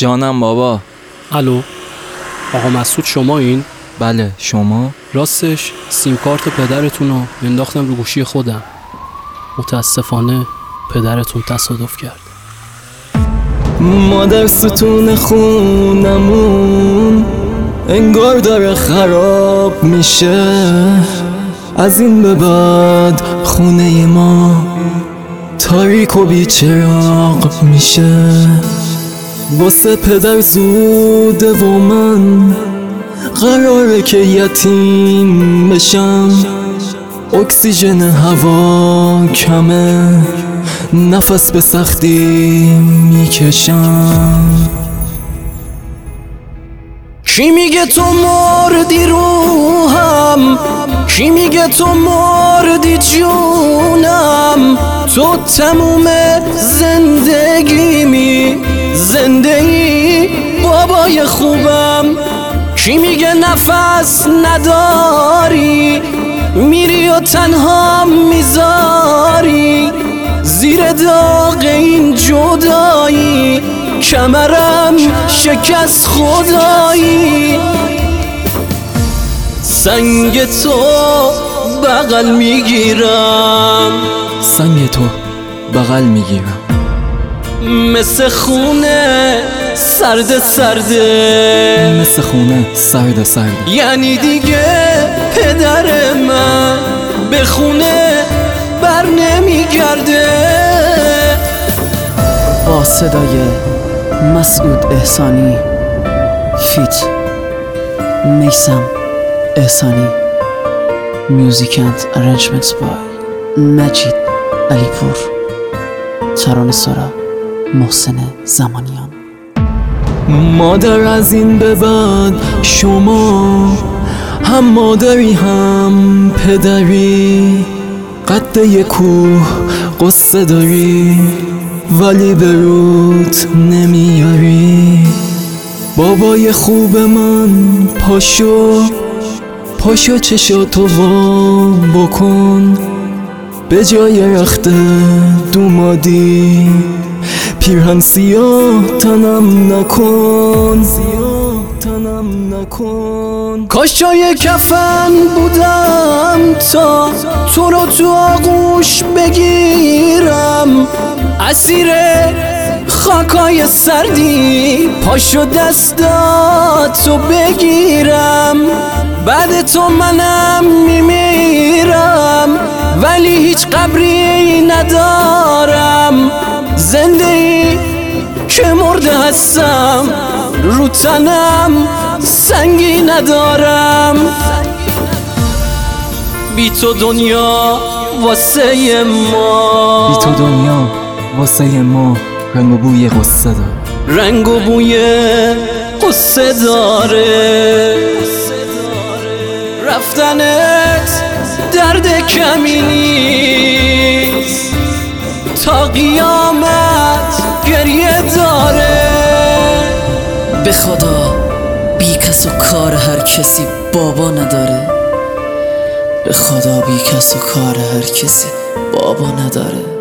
جانم بابا. الو آقا مسعود شما این؟ بله شما؟ راستش سیم کارت پدرتون رو انداختم رو گوشی خودم. متاسفانه پدرتون تصادف کرد. ما در ستون خونمون انگار داره خراب میشه. از این به بعد خونه ما تاریک و بیچراغ میشه. واسه پدر زوده و من قراره که یتیم بشم. اکسیژن هوا کمه، نفس به سختی میکشم. کی میگه تو مردی روحم؟ کی میگه تو مردی جونم؟ تو تموم زندگیمی، زندگی بابای خوبم. کی میگه نفس نداری؟ میری و تنها میذاری زیر داغ این جدایی. کمرم شکست خدایی. سنگ تو بغل میگیرم، سنگ تو بغل میگیرم. مثل خونه سرد سرده، مثل خونه سرد سرد. یعنی دیگه پدر من به خونه بر نمیگرده. با صدای مسعود احسانی فیت میثم احسانی، میوزیک اند ارنجمنتس بای مجید علیپور، ترانه سرا محسن زمانیان. مادر از این به بعد شما هم مادری هم پدری. قد یک کوه قصه داری ولی به روت نمیاری. بابای خوب من پاشو پاشو چشاتو وا بکن. به جای رخت دومادی پیرهن سیاه تنم نکن، تنم نکن. کاش جای کفن بودم تا تو رو تو آغوش بگیرم. اسیر خاکای سردی پاشو دستاتو بگیرم. بعد تو منم میمیرم ولی هیچ قبری ندارم. زنده ای که مرده هستم، رو تنم سنگی ندارم. بی تو دنیا واسه ما، بی تو دنیا واسه ما رنگ و بوی قصه داره. رنگ و بوی قصه داره. رفتنت درد کمی نیست، تا قیامت گریه داره. به خدا بی کس و کار هر کسی بابا نداره. به خدا بی کس و کار هر کسی بابا نداره.